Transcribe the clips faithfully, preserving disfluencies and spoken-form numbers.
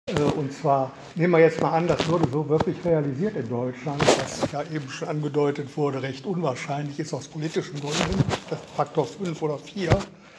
Und zwar, nehmen wir jetzt mal an, das wurde so wirklich realisiert in Deutschland, was ja eben schon angedeutet wurde, recht unwahrscheinlich ist aus politischen Gründen, das Faktor fünf oder vier.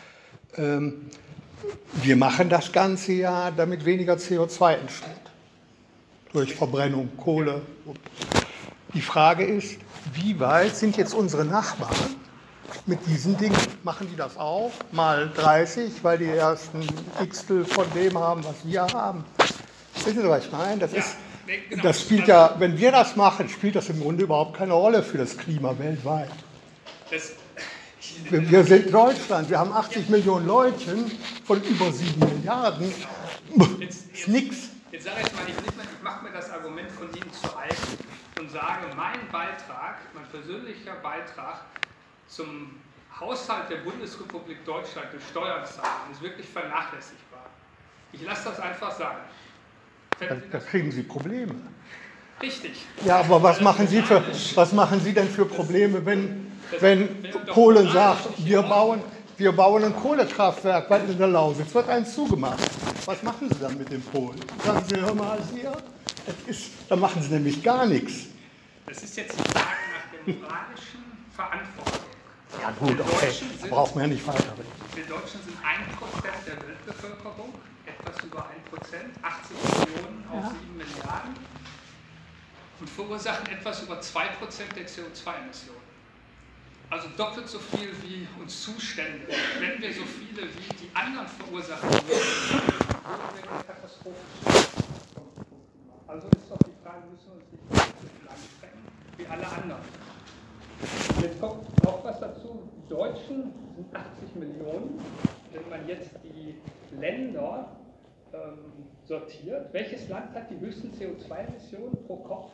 Wir machen das Ganze ja, damit weniger C O zwei entsteht. Durch Verbrennung, Kohle. Die Frage ist, wie weit sind jetzt unsere Nachbarn mit diesen Dingen? Machen die das auch? Mal dreißig, weil die ersten Xtel von dem haben, was wir haben. Wissen Sie, was ich meine? Das, ist, das spielt ja, wenn wir das machen, spielt das im Grunde überhaupt keine Rolle für das Klima weltweit. Das, wir, wir sind Deutschland, wir haben achtzig Millionen Leutchen von über sieben Milliarden. Jetzt, ist nichts. Jetzt sage ich mal, ich, ich mache mir das Argument von Ihnen zu eigen und sage, mein Beitrag, mein persönlicher Beitrag zum Haushalt der Bundesrepublik Deutschland durch Steuern zahlen ist wirklich vernachlässigbar. Ich lasse das einfach sagen. Da, da kriegen Sie Probleme. Richtig. Ja, aber was machen Sie, für, was machen Sie denn für Probleme, wenn, wenn Polen sagt, wir bauen, wir bauen ein Kohlekraftwerk in der Lausitz, wird eins zugemacht. Was machen Sie dann mit den Polen? Sagen Sie, hör mal hier, das ist, da machen Sie nämlich gar nichts. Das ist jetzt die Frage nach der moralischen Verantwortung. Ja gut, okay, da braucht man ja nicht weiterreden. Wir Deutschen sind ein Prozent der Weltbevölkerung, etwas über ein Prozent, achtzig Millionen auf Ja. sieben Milliarden und verursachen etwas über zwei Prozent der C O zwei Emissionen. Also doppelt so viel wie uns zustände. Wenn wir so viele wie die anderen verursachen würden, würden wir eine Katastrophe schaffen. Also ist doch die Frage, müssen wir uns nicht so viel anstrengen wie alle anderen. Jetzt kommt noch was dazu. Die Deutschen sind achtzig Millionen. Wenn man jetzt die Länder ähm, sortiert, welches Land hat die höchsten C O zwei Emissionen pro Kopf?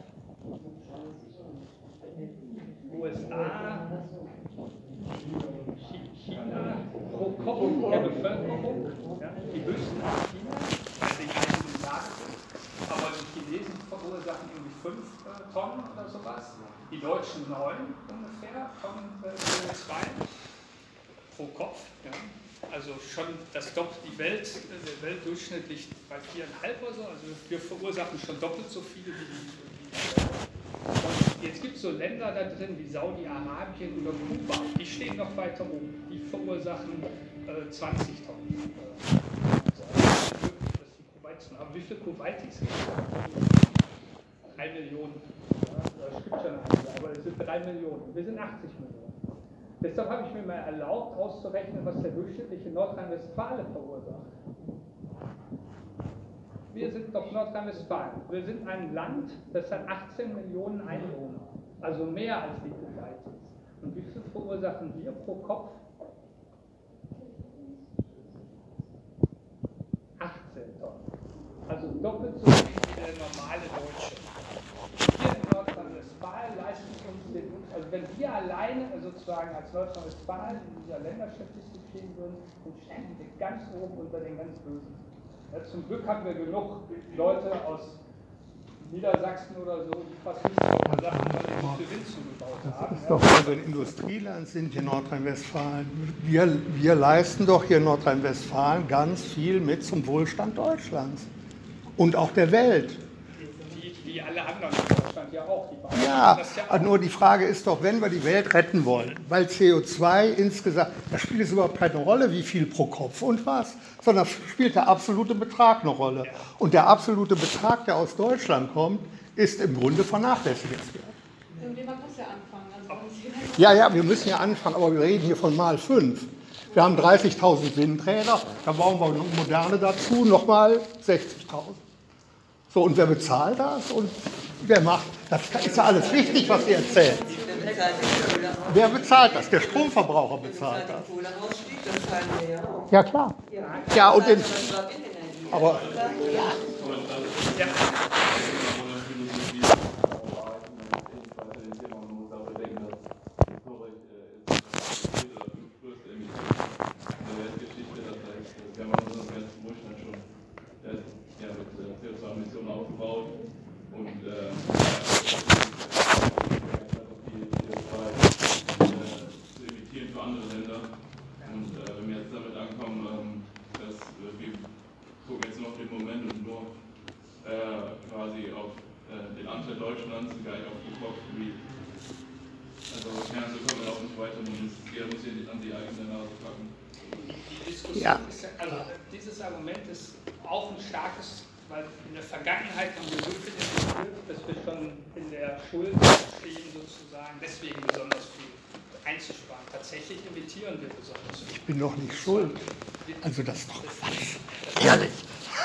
U S A, China, pro Kopf der Bevölkerung, ja, die höchsten in China, weil sie eine Milliarde sind, aber die Chinesen verursachen irgendwie fünf äh, Tonnen oder sowas, die Deutschen neun ungefähr von äh, C O zwei pro Kopf. Ja. Also schon das doppelt, die Welt, der Weltdurchschnitt liegt bei viereinhalb oder so, also wir verursachen schon doppelt so viel wie die. Und jetzt gibt es so Länder da drin wie Saudi-Arabien oder Kuba, die stehen noch weiter oben, die verursachen äh, zwanzig Tonnen. Also, das ist die Kuwait. Aber wie viele Kuwaitis gibt es? Drei Millionen. Ja, das gibt schon einige, aber es sind drei Millionen. Wir sind achtzig Millionen. Deshalb habe ich mir mal erlaubt, auszurechnen, was der durchschnittliche Nordrhein-Westfalen verursacht. Wir sind doch Nordrhein-Westfalen. Wir sind ein Land, das hat achtzehn Millionen Einwohner, also mehr als die Kuwaitis. Und wie viel verursachen wir pro Kopf? achtzehn Tonnen. Also doppelt so viel wie der normale Deutsche. Wir in Nordrhein-Westfalen leisten uns den, also wenn wir alleine sozusagen als Nordrhein-Westfalen in dieser Länderstatistik stehen würden, dann stehen wir ganz oben unter den ganz Bösen. Ja, zum Glück haben wir genug Leute aus Niedersachsen oder so, die fast nicht so Sachen, weil die so viel Wind zugebaut haben. Das ist doch, weil wir ein Industrieland sind hier in Nordrhein-Westfalen. Wir, wir leisten doch hier in Nordrhein-Westfalen ganz viel mit zum Wohlstand Deutschlands und auch der Welt. Wie, wie alle anderen in Deutschland ja auch. Die bauen Ja, das ja auch. nur die Frage ist doch, wenn wir die Welt retten wollen, weil C O zwei insgesamt, da spielt es überhaupt keine Rolle, wie viel pro Kopf und was, sondern spielt der absolute Betrag eine Rolle. Ja. Und der absolute Betrag, der aus Deutschland kommt, ist im Grunde vernachlässigenswert. Man muss ja anfangen. Also Ja, ja, wir müssen ja anfangen, aber wir reden hier von mal fünf. Wir haben dreißigtausend Windräder, da bauen wir noch moderne dazu, nochmal sechzigtausend. So, und wer bezahlt das? Und wer macht? Das ist ja alles richtig, was ihr erzählt. Wer bezahlt das? Der Stromverbraucher bezahlt das. Ja, klar. Ja, und den, aber ja. Ja. Aufgebaut und äh, zu imitieren für andere Länder. Und äh, wenn wir jetzt damit ankommen, ähm, dass äh, wir gucken jetzt noch den Moment und nur äh, quasi auf äh, den Anteil Deutschlands gleich aufgekocht wie. Also ja, so können wir auch nicht weiter, jeder muss hier an die eigene Nase packen. Die Diskussion Ja. ist ja, also dieses Argument ist auch ein starkes, weil in der Vergangenheit haben wir so viel investiert, dass wir schon in der Schuld stehen, sozusagen, deswegen besonders viel einzusparen. Tatsächlich emittieren wir besonders viel. Ich bin doch nicht schuld. Also das ist doch Das- Quatsch. das- Ehrlich.